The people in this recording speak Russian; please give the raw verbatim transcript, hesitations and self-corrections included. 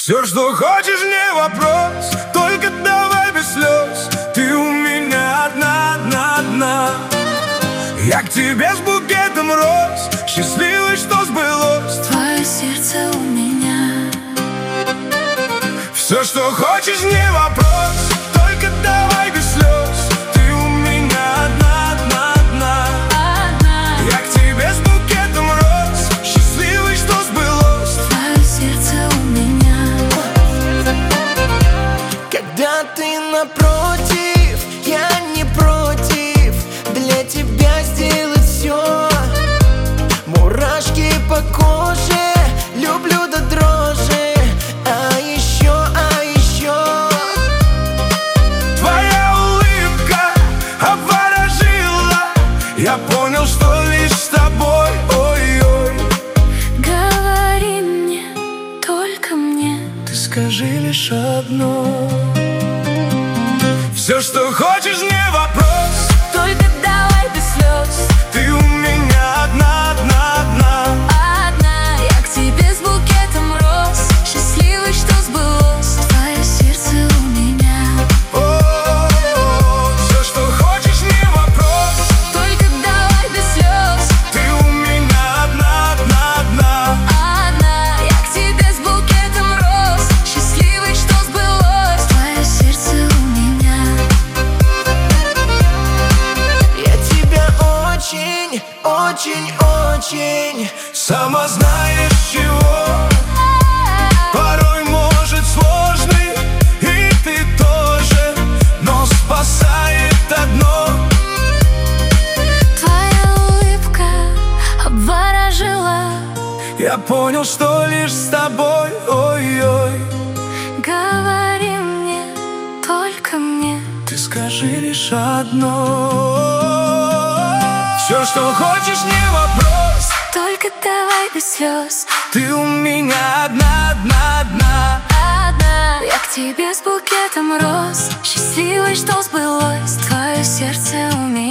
Все, что хочешь, не вопрос, только давай без слез. Ты у меня одна, одна, одна. Я к тебе с букетом роз, счастливый, что сбылось. Твое сердце у меня. Все, что хочешь, не вопрос, только давай без слез. Ты у меня одна, одна, одна. Одна. Я к тебе с букетом роз, счастливый, что сбылось. Твое сердце у меня. Когда ты напротив, я не против для тебя сделать все. Мурашки по коже, люблю до дрожи. А еще, а еще твоя улыбка обворожила. Я понял, что лишь с тобой, ой-ой. Говори мне, только мне. Ты скажи лишь одно. Все, что хочешь, не вопрос, Только давай без слез. ты у меня одна, одна, одна. Одна. Я к тебе с букетом роз, счастливый, что сбылось. Твое сердце у меня. О, все, что хочешь, не вопрос, Только давай без слез. ты у меня одна, одна, одна. Одна. Я к тебе с букетом роз, счастливый, что сбылось. Твое сердце у меня. я тебя очень, очень, очень. Сама знаешь чего, порой может сложный, и ты тоже, но спасает одно. Твоя улыбка обворожила. Я понял, что лишь с тобой, ой-ой. Говори мне, только мне. Ты скажи лишь одно. Все, что хочешь, не вопрос, Только давай без слез. ты у меня одна, одна, одна. Одна. Я к тебе с букетом роз, счастливый, что сбылось. Твое сердце у меня.